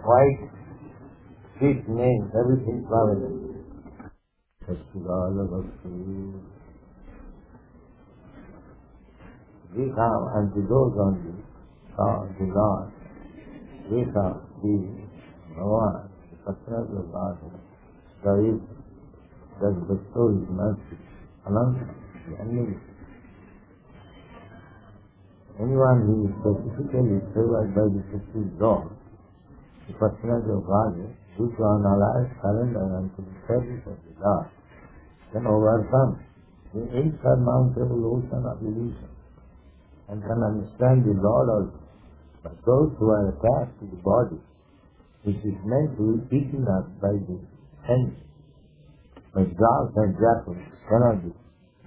white, sweet name, everything traveling. Festival Bhakti. We come and to those only, the Lord, we come, the Bhagavan, the personal of God, there is that bestows His mercy, Ananta, the unlimited. Anyone who is specifically favored by the supreme Lord, the personality of God, who can alive surrender unto the service of the Lord, can overcome the insurmountable ocean of illusion and can understand the Lord also. But those who are attached to the body, which is meant to be eaten up by the enemy, by dogs and jackals, cannot be.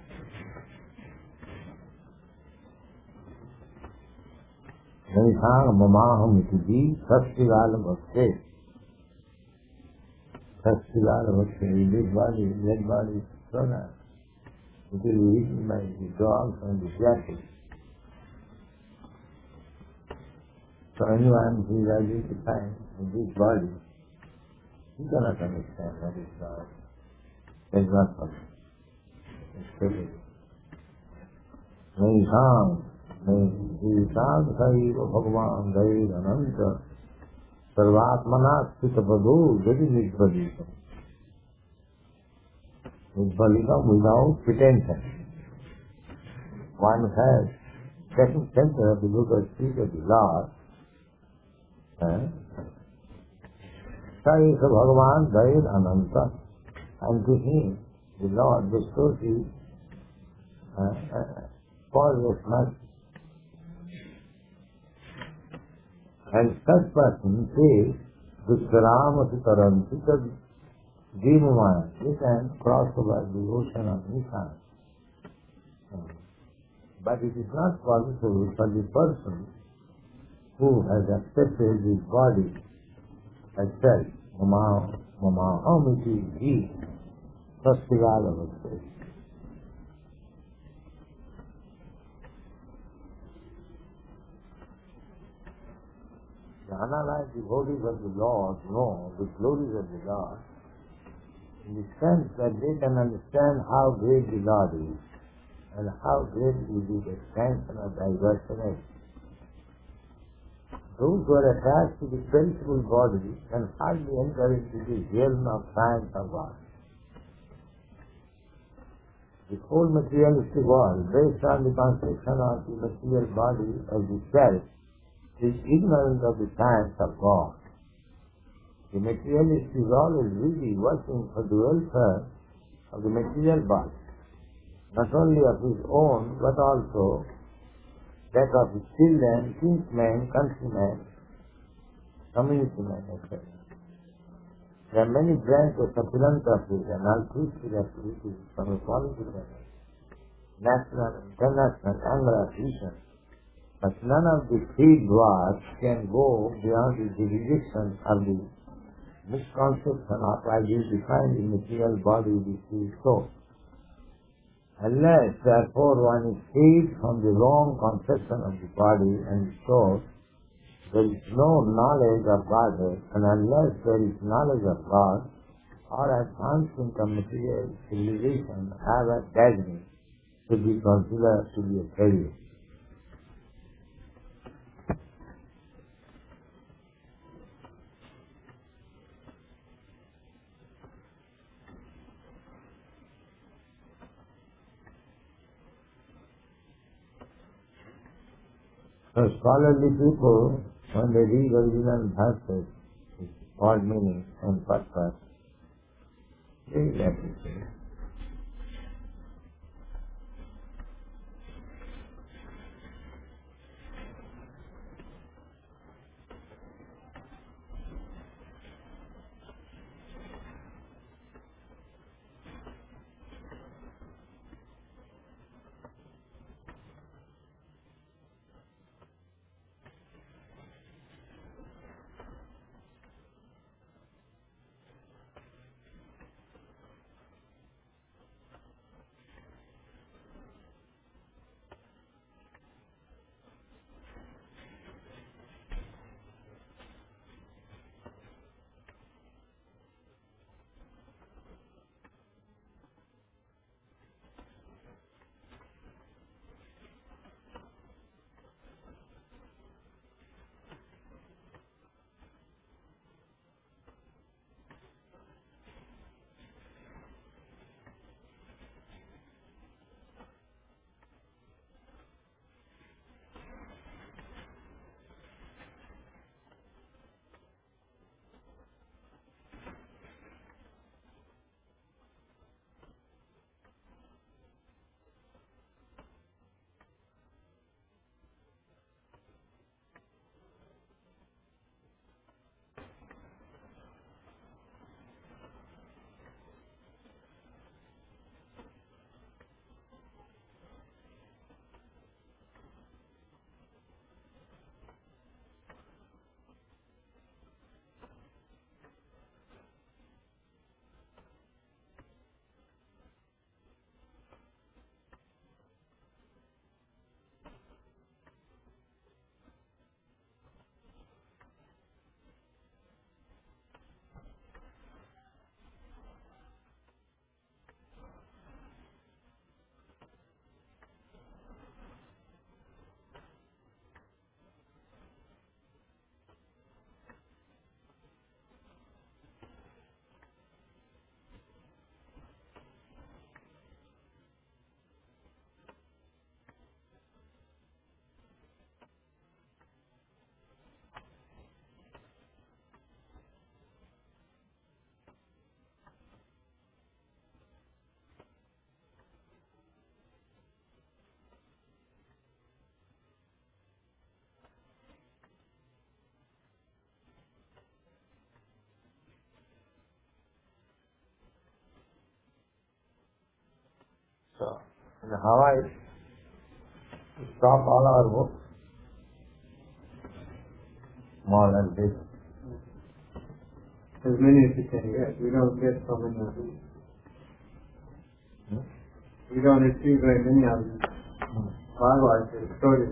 Naisang mamaham iti sastivala bhakti. Sastivala bhakti, this body, dead body is thrown out. It will be eaten by the dogs and the jackals. So anyone who is identified with this body, he cannot understand what is God. That is not possible. It's perfect. Naisang Saiva Bhagavan Dair Ananta Sarvatmana Sthitapadu Jadi Nidbalitam. Nidbalitam without pretension. One has second center of the lotus feet of the Lord. Saiva Bhagavan Dair Ananta, and to him the Lord bestows his causeless mercy. And such person says, Dushkaramati Taranti Tad Jivamaya. They can cross over the ocean of Nissan. But it is not possible for the person who has accepted his body as self. Mamaham iti he. Sastivala Bhakti. The unalive devotees of the Lord know the glories of the Lord in the sense that they can understand how great the Lord is and how great is the expansion of diversion. Those who are attached to the perishable body can hardly enter into the realm of science of God. The whole materialistic world, based on the construction of the material body of the self, is ignorant of the science of God. The materialist is always busy working for the welfare of the material body, not only of his own, but also that of his children, kinsmen, countrymen, community men, etc. There are many branches of philanthropy and altruistic activities from a political, national, international angle of vision. But none of the three dwarfs can go beyond the rejection of the misconception of ideas defined in material body which is soul. Unless, therefore, one is freed from the wrong conception of the body and the soul, there is no knowledge of Godhead, and unless there is knowledge of God, our advancement of material civilization, however dazzling, should be considered to be a failure. So scholarly people, when they read original verses, odd meaning and purpose, they appreciate. So, in Hawaii, we stop all our work, small and big. As many as you can get. We don't get so many of them. We don't receive very many of them. Likewise, it's shortage.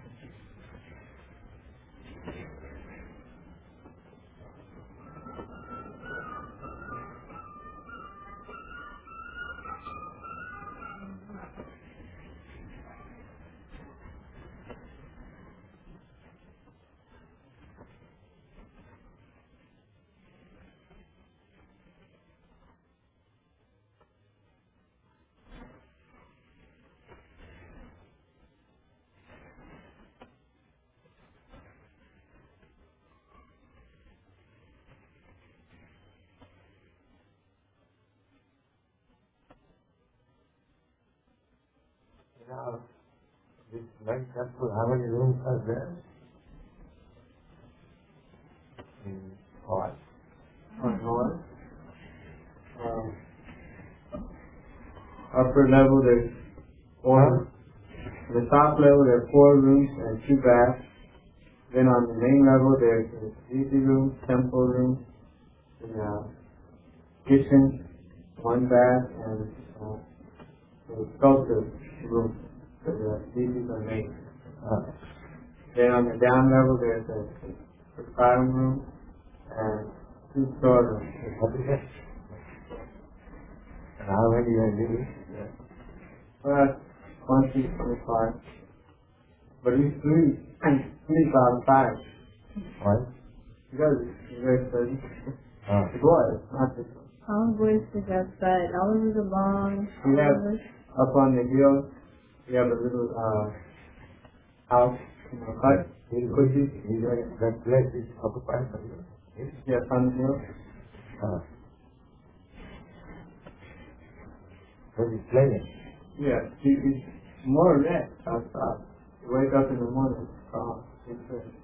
Now, this light temple, how many rooms are there? In Hawaii. Upper level, there's 4. The top level, there are 4 rooms and 2 baths. Then on the main level, there's a easy room, temple room, and kitchen, 1 bath, and a sculpture room for the pieces are made. Then on the down level, there's a bottom room and 2 storerooms. And how many are living? Well, 20, 25. But we sleep outside. Why? Because it's very sturdy. The boys, not the girls. All boys sleep outside, all over the lawn. We have, up on the hill, we have a little house, hut, cookies. That place is occupied by you? Yes? Yes, on the hill. But it's playing. Yeah, it's more or less outside. You wake up in the morning, it's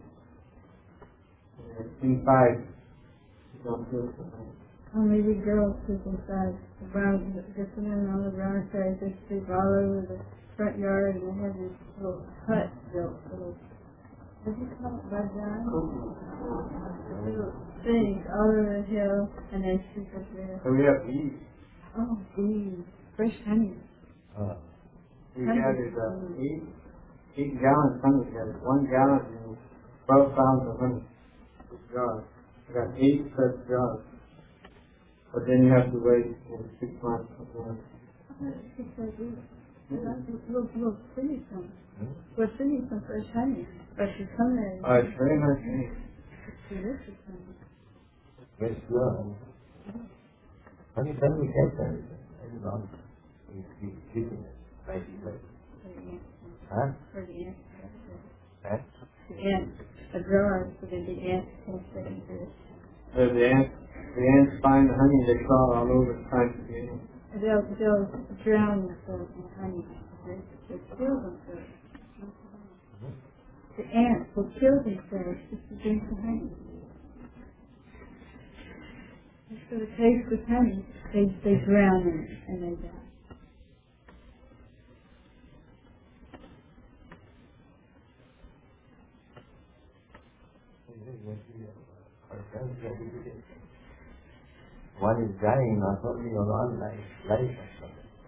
inside, you don't feel something. Only the girls sleep inside. The brown, just the men on the brown side, they sleep all over the front yard, and they have this little hut built. Little, what do you call it, bazaar? Little things all over the hill, and they sleep up there. So we have bees. Oh, bees. Fresh honey. We gathered 8 gallons of honey together. 1 gallon and 12 pounds of honey. Jars. We got 8 such jars. But then you have to wait 6 months. We'll finish some. We'll finish some fresh honey. But you come there. It's very nice honey. It's delicious honey. Very slow. Honey doesn't get very long. He's keeping it. Right. Huh? For the ants. Huh? The ants. A jar so that the ants can fit into it. The ants find the honey, they crawl all over trying to get in. They'll drown themselves in honey. They kill themselves. The ants will kill themselves just to drink the honey. So the taste with honey, they drown in it and they die. One is dying, not only your own life also.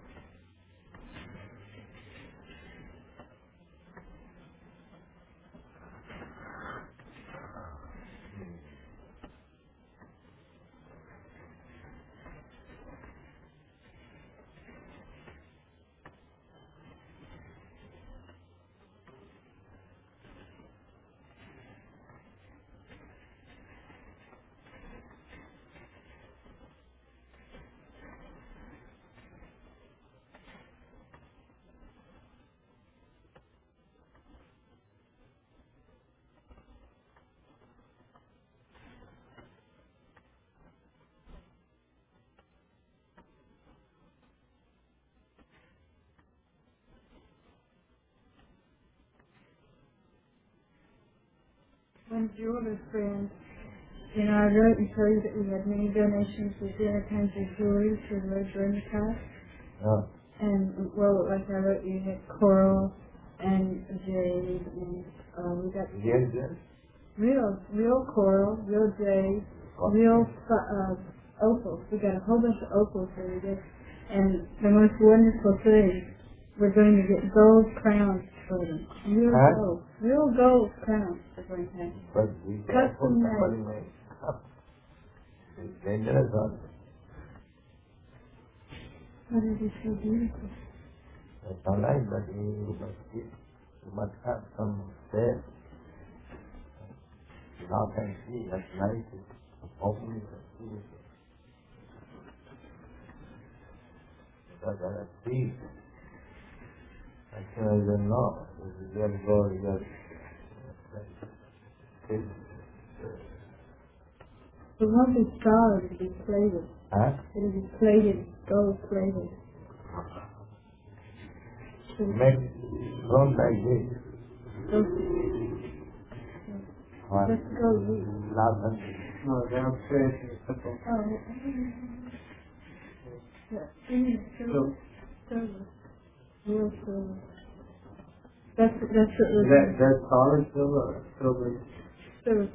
When Jewelers friend, I wrote and told you that we had many donations of dinner kinds of jewelry to the Lord during the class. And, well, like I wrote, you had coral and jade, and we got Yes, yes. real coral, real jade, real opals. We got a whole bunch of opals that we did. And the most wonderful thing, we're going to get gold crowns for them. Real gold crowns we're going to have. But we Custom somebody made. may. It's dangerous also. But it is so beautiful. That's all right, but you must have some space. Now can see that light is opening the sea. Because there are trees. As soon as you know, you just go, It won't be solid, it'll be plated. huh? It'll be plated, gold plated. Make room like this. Let's go read. Last No, downstairs in the temple. Silver. Real silver. That's what we're That's solid silver or silver? silver.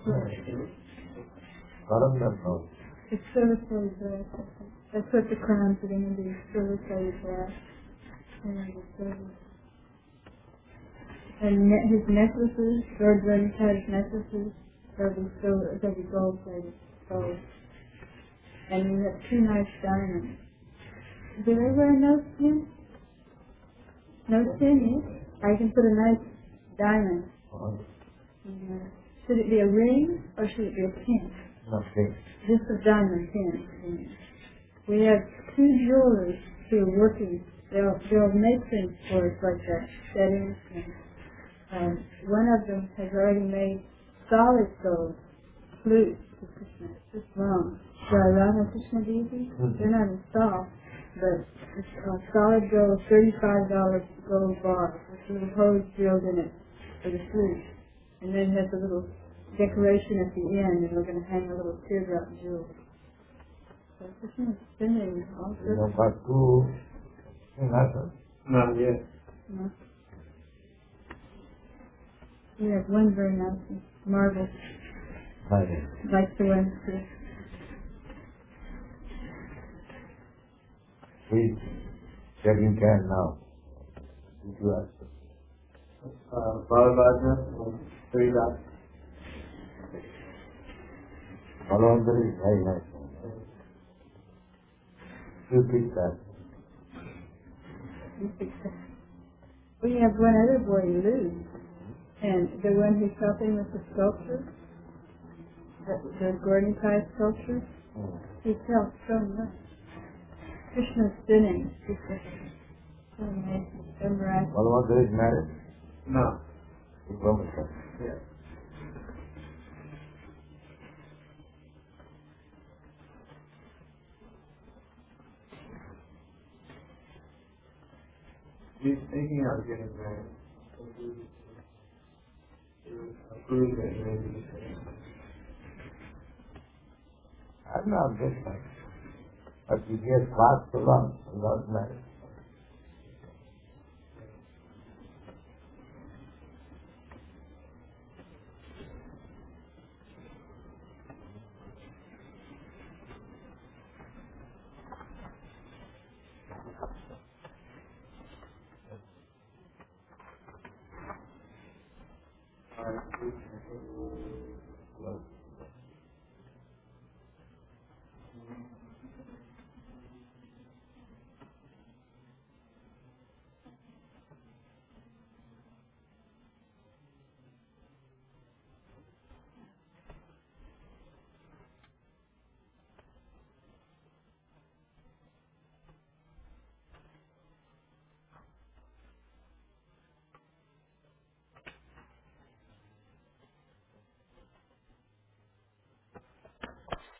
Paramdam. It's silver plated brass. That's what the crowns are going to be. Silver plated brass. And the silver. And his necklaces, George Williams had his necklaces, they'll be gold plated. Gold. And we have 2 nice diamonds. Do they wear no skin? No skin, yes? I can put a nice diamond. Should it be a ring or should it be a pin? Nothing. Just a diamond pin. We have 2 jewelers who are working. They'll make things for us like that, settings. And one of them has already made solid gold flutes for Krishna. It's long. The Radha Krishna Devi, they're not in soft, but it's solid gold, $35 gold bar with little holes drilled in it for the flute. And then it has a little decoration at the end, and we're going to hang a little teardrop jewel. So Krishna is spinning all You sorts know, but 2 singhatans. Not yet. of. We have one very nice one, marble, like the one here. He's taking care now. Did you ask? Balabhadra and 3 dots. Balabhadra is very nice. You pick that. We have one other boy, Lou, and the one who's helping with the sculpture, the Gordon Kai sculpture, he's helped so much. Krishna's spinning. So amazing, so miraculous. Balabhadra is married. No. He's Brahmacharya. Yeah. He's thinking of getting married. Approved it, maybe. I'm not this much. But he gets fast so long and got married. Alright.